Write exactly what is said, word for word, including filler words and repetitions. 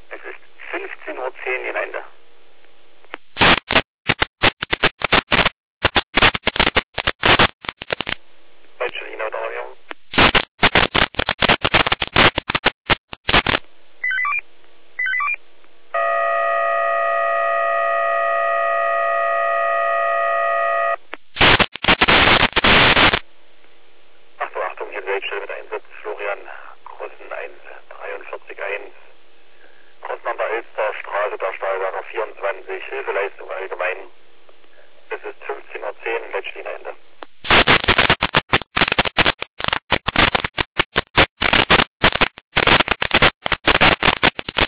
Es ist fünfzehn Uhr zehn in Ende. Deutsche Linie Orientierung. Achtung, Achtung, hier Weltstelle mit Einsatz Florian Grossen eins dreiundvierzig eins. Grossen an der Elster Straße der Stahlwerker vierundzwanzig, Hilfeleistung allgemein. Es ist fünfzehn Uhr zehn, Weltstelle Ende.